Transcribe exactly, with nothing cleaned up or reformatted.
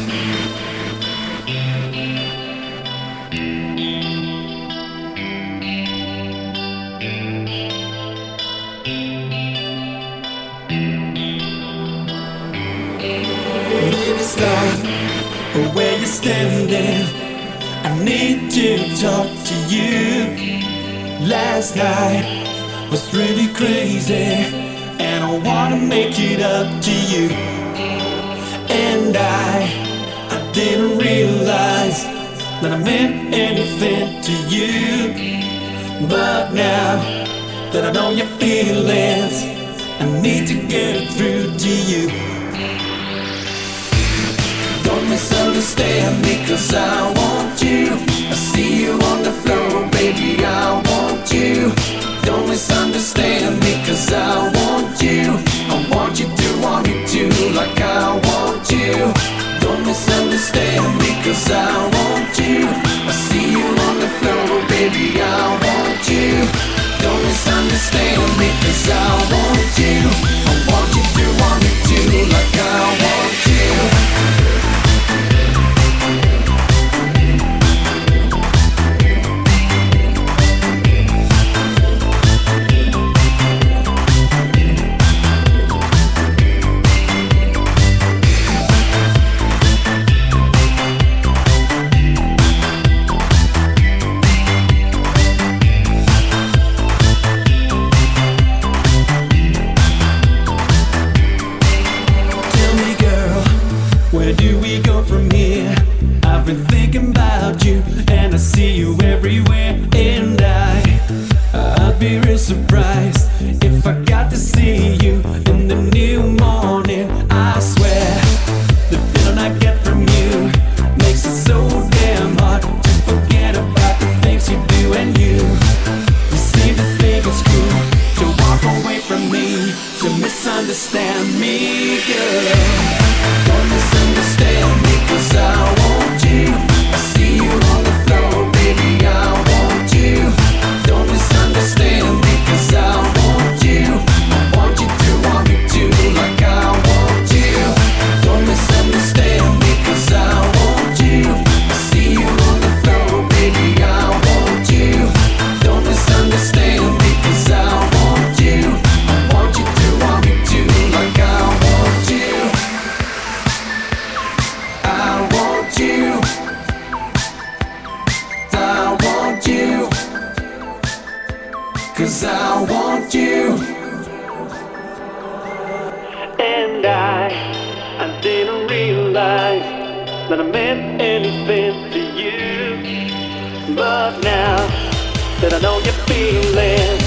Baby, stop where you're standing. I need to talk to you. Last night was really crazy, and I wanna make it up to you. And I, I didn't realize that I meant anything to you. But now that I know your feelings, I need to get it through to you. Don't misunderstand me, cause I want you. I see you on the floor, baby, I want you. Don't misunderstand me, cause I want you. I want you to want me too, like I want you. Don't misunderstand me, cause I want you. I see you on the floor, baby, I want you. Don't misunderstand me, cause I want you. I want you to want me too, like I want you. Where do we go from here? I've been thinking about you, and I see you everywhere. And I, I'd be real surprised if I got to see you in the new morning. I swear, the feeling I get from you makes it so damn hard to forget about the things you do. And you, you seem to think it's cool to walk away from me, to misunderstand me, girl. Don't misunderstand me, cause I want you. I see you on the floor, baby, I want you. Don't misunderstand me, cause I want you. I want you to want me too, like I want you. Don't misunderstand me, cause I want you. I see you on the floor, baby, I want you. Don't misunderstand me, cause I want you. I want you to want me too, like I want you. I want you. I want you. Cause I want you. And I, I didn't realize that I meant anything to you. But now that I know your feelings,